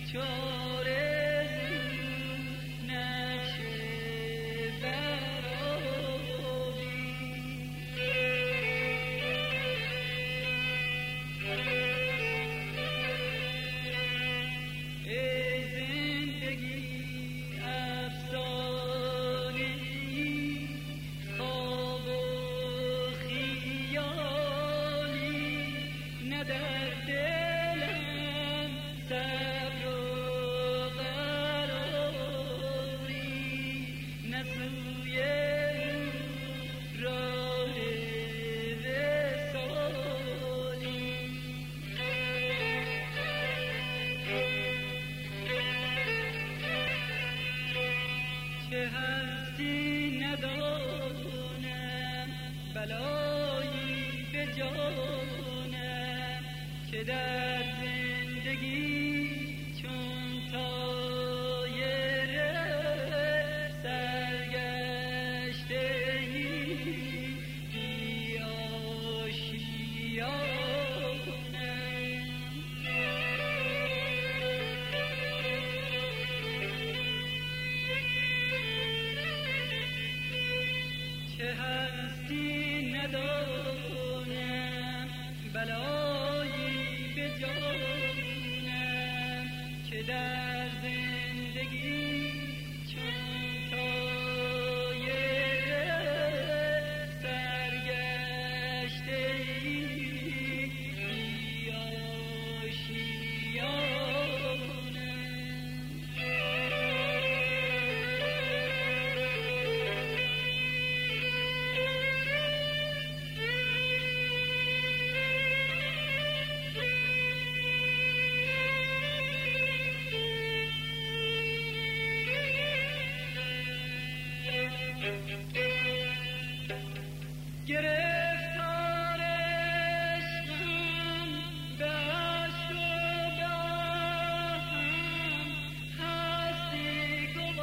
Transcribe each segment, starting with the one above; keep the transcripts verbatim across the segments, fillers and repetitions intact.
بلایی به جانم که در زندگی چون طایر سرگشته‌ای بی آشیانم. چه هستی ندانم بلایی به جانم که در زندگی چون طایر سرگشته‌ای بی آشیانم. گرفتار عشقم به عشق و به آهم هستی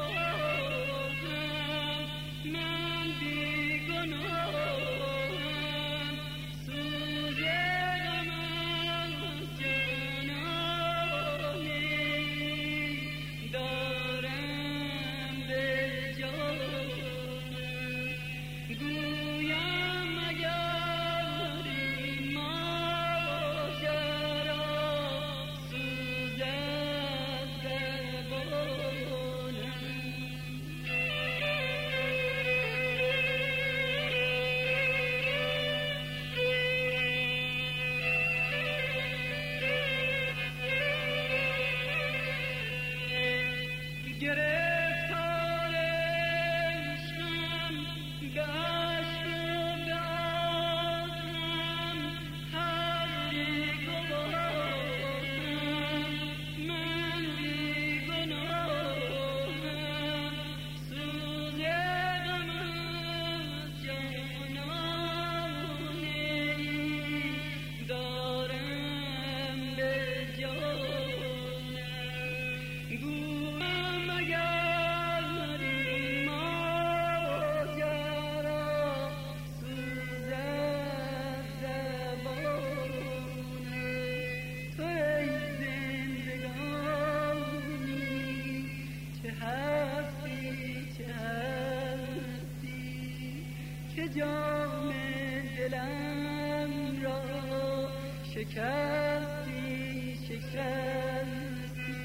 گواهم من بی گناهم سوز غمم جانانی دارم به جانم. گویم مگر این ماجرا سوزد زبانم. گرفتار عشقم به عشق و به آهم هستی گواهم من بی گناهم سوز غمم جانانی دارم به جانم. گویم مگر این ماجرا سوزد زبانم. تو ای زندگانی چه هستی چه هستی که جام دلم را شکستی شکستی.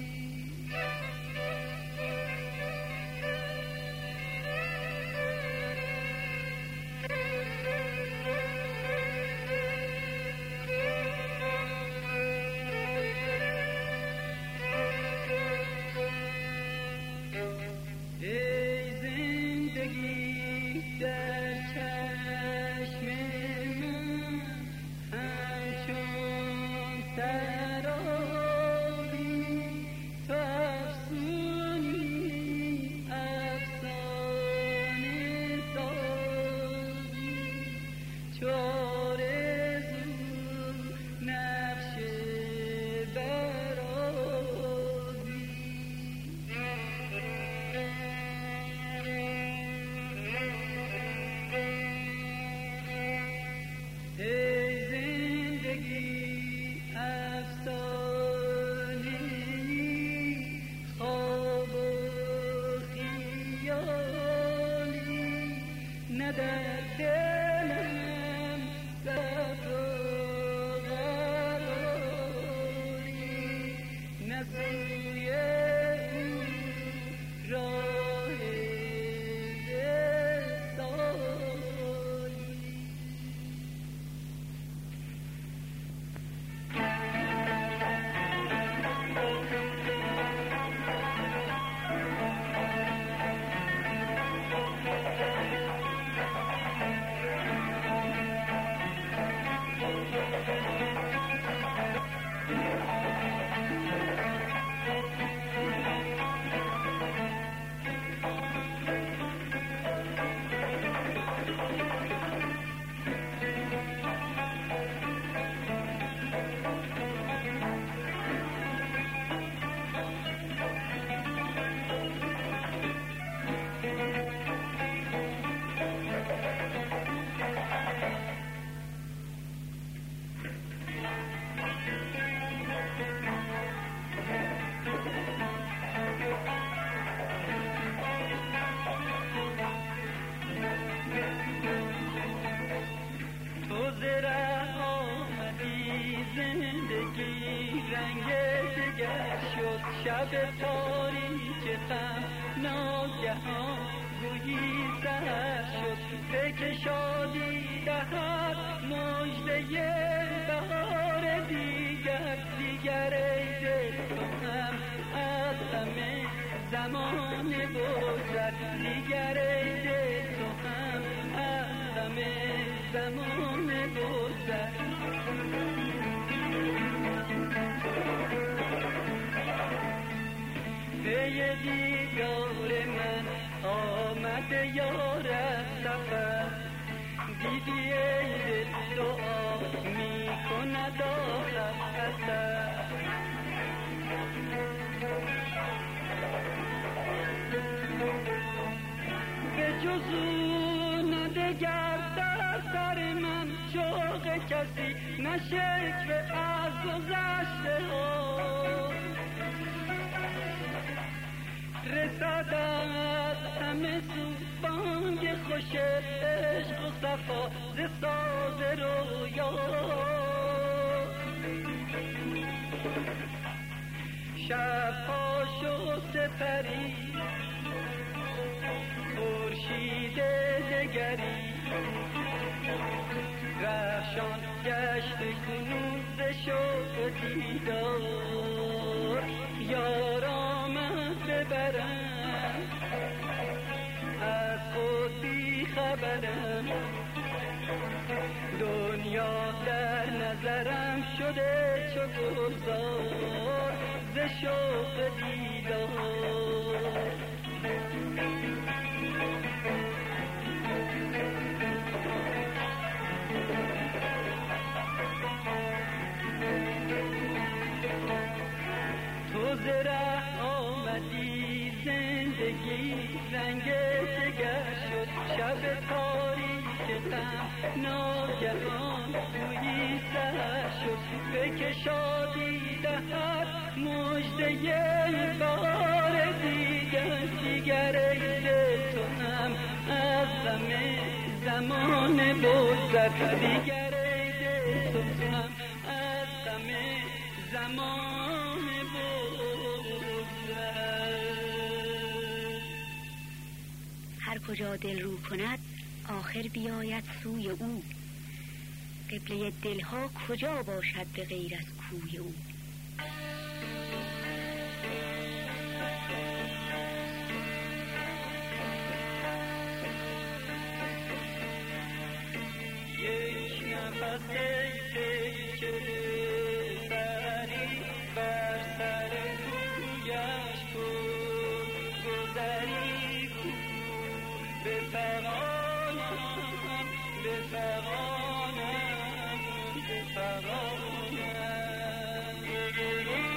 ای زندگی در چشم من همچون سراب روی او راه رسایی. شب تاریک غم ناگهان گویی سحر شد، فکر شادی دهد مژده بهار دیگر. دیگر ای دل تو هم از همه زمان بگذر، دیگر ای دل تو هم از همه زمان بگذر. پی دیدار من آمده یار از سفر، دیدی ای دل دعا می کند آخر اثر. به جز او ندگر در سر من شوق کسی، نه شکوه از گذشته ها. رسد از همه سو بانگ خوش عشق و صفا ز ساز رویا. شبها شد سپری خورشید دگری، رخشان گشت کنون ز شوق دیدار. یار آمد ببرم از خود بی خبرم، دنیا در نظرم شده چو گلزار ز شوق دیدار. تو ز ره آمدی زندگی رنگ دگر شد، شب تاریک غم ناگهان گویی سحر شد، فکر شادی دهد مژده بهار دیگر. دیگر ای دل تو هم از همه زمان بگذر، دیگر ای دل تو هم از همه زمان بگذر. هر کجا دل رو کند آخر بیاید سوی او، قبله دلها کجا باشد به غیر از کوی او. یک نفس پیکر سری بر سر کویش کن، گذری کو به فغانم، به فغانم، به فغانم.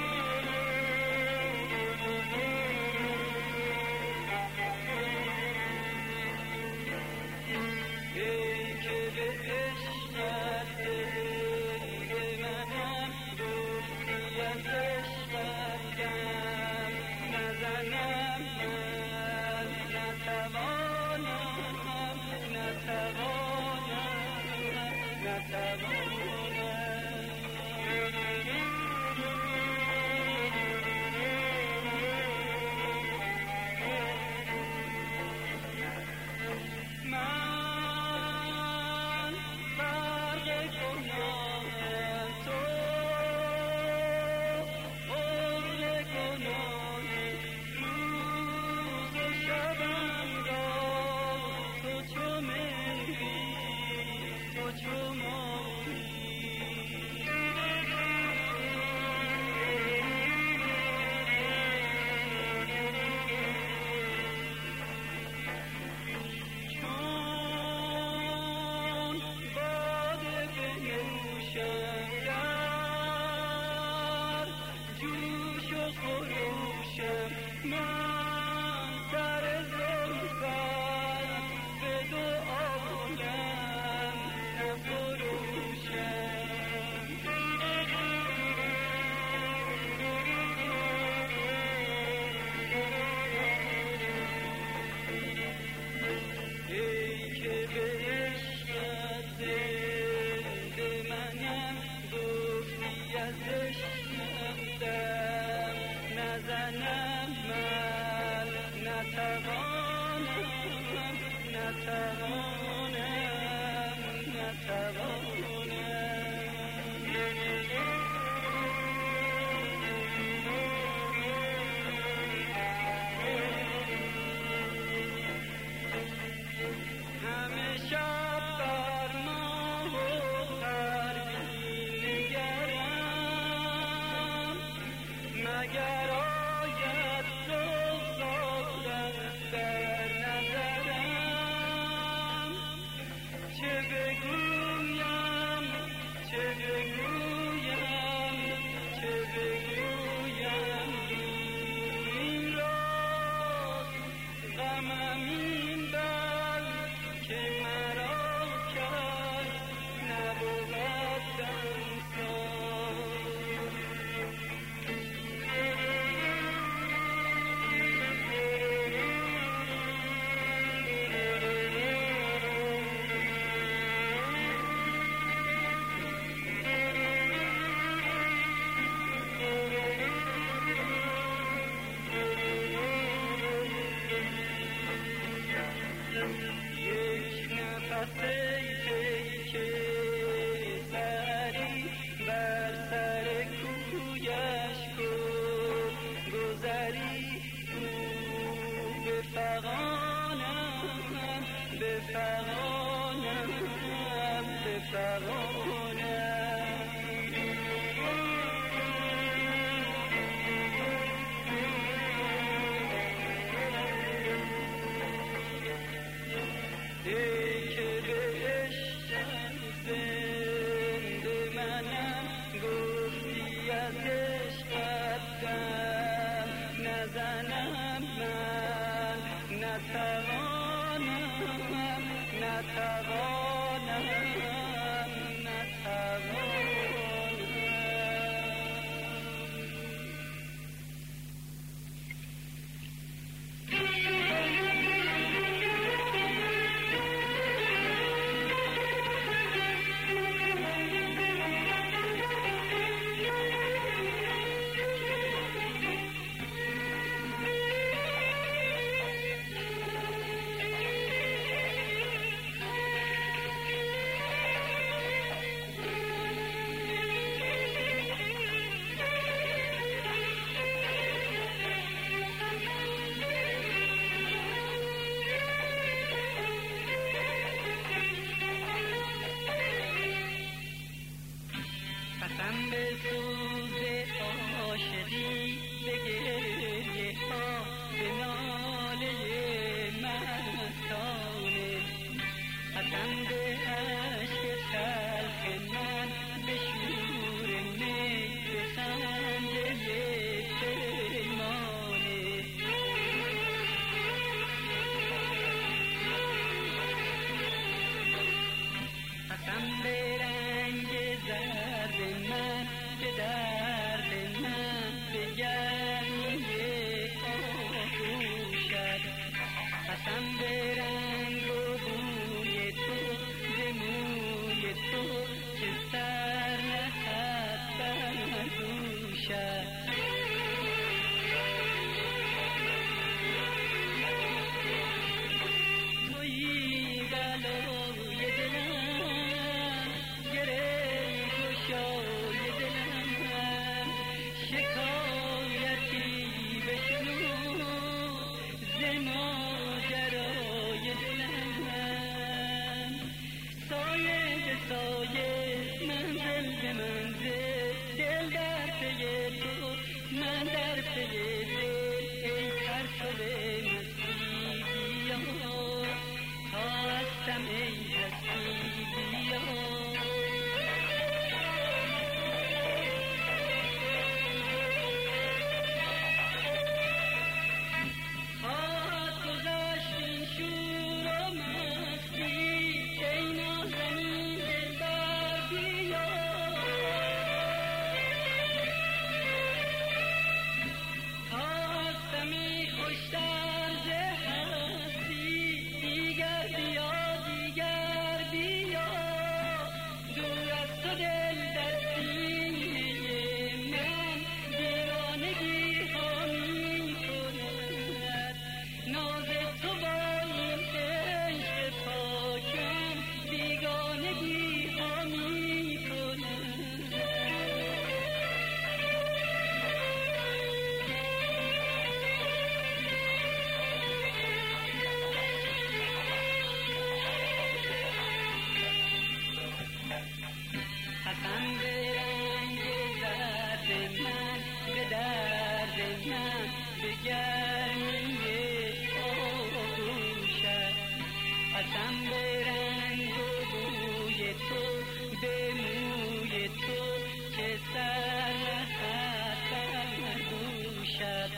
من به گرمی آغوشت، قسم به رنگ و بوی تو، به موی تو که سرحت بر دوشت.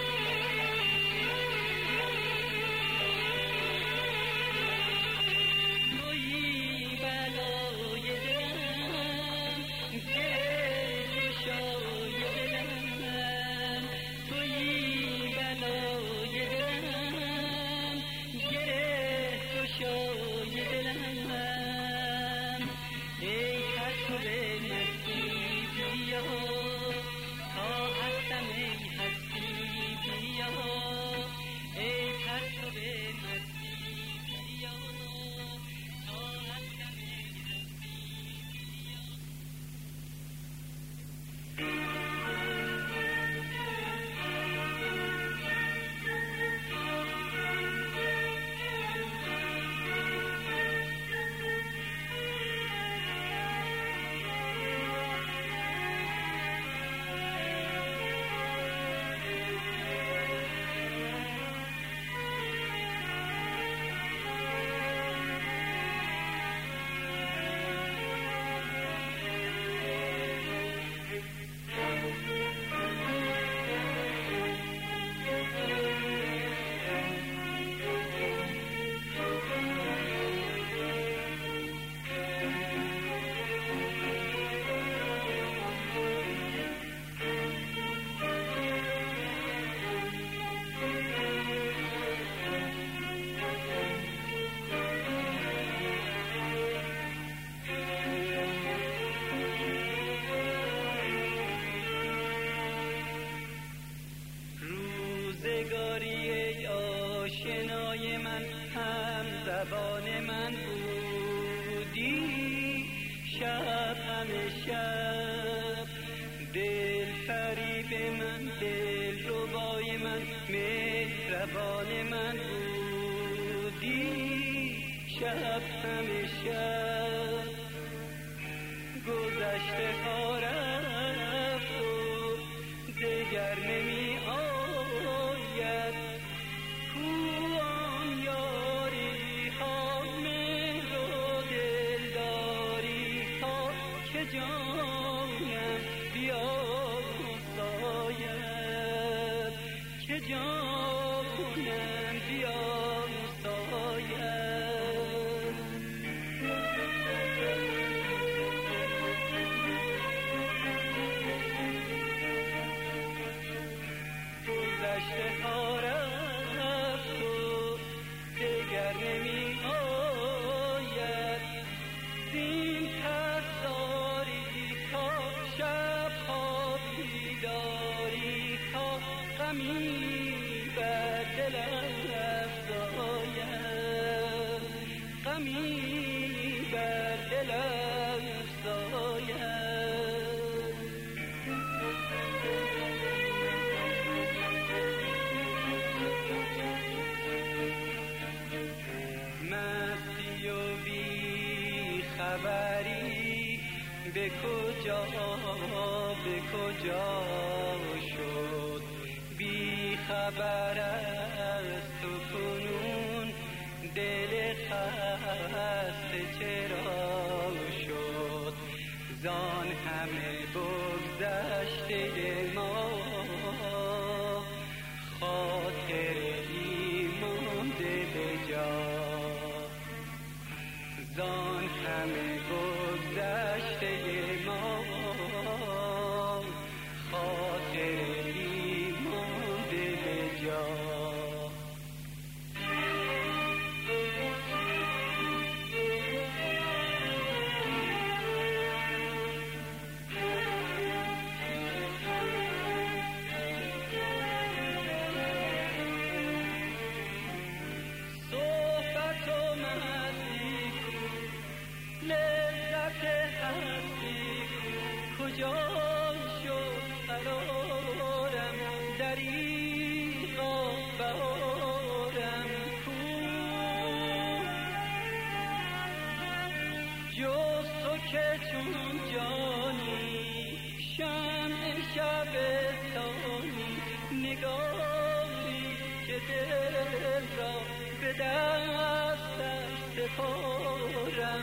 آشنای من هم زبان من بودی، شب همه شب دل فریب من، دل ربای من، مهربان من بودی، شب همه شب. گذشته ها رفت و دگر نمی آید، کوان یاری ها، مهر و دلداری ها که جانم بیاساید، که جانم بیاساید. گذشته ها رفت و دگر نمی آید، زین ترداری ها، شب ها بیداری ها، غمی بر دلم افزاید، غمی بر دلم افزاید. مستی و بی خبری به کجا به کجا شد، بی خبر از تو کنون دل خسته چرا شد، زان همه بگذشته ما خاطری مانده به جا، زان همه گذشته ما خاطری مانده به جا. دستش سپارم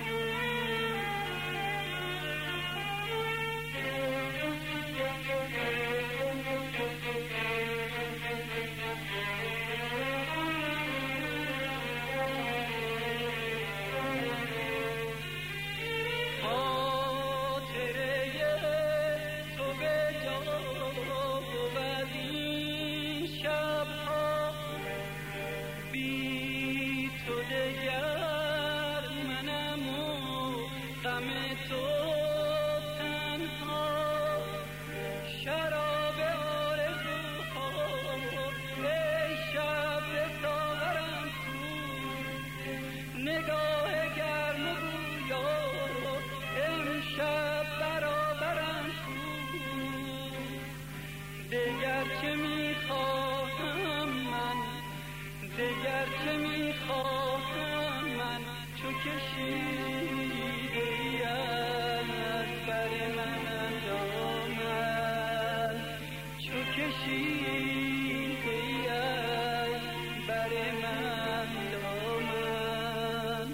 دگر چه میخواهم من دگر چه میخواهم من چو کشیده‌ای از بر من اندامت چو کشیده‌ای از بر من دامن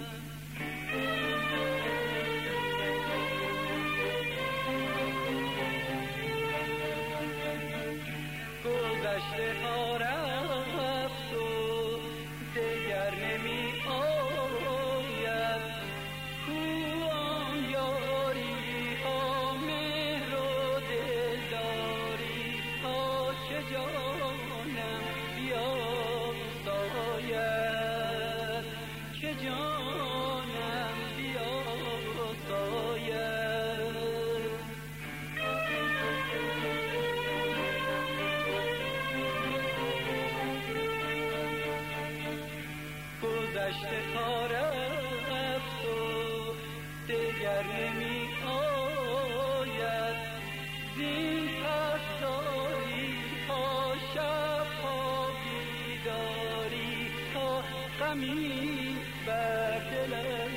گذشته ها رفت و دگر نمی آید کو آن یاری ها مهر و دلداری ها که جانم بیاساید که جانم بیاساید گذشته ها رفت و دگر نمی آید زین پس داری ها شب ها بیداری ها غمی بر دلم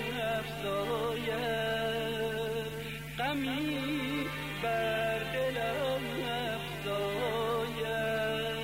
افزاید غمی بر دلم افزاید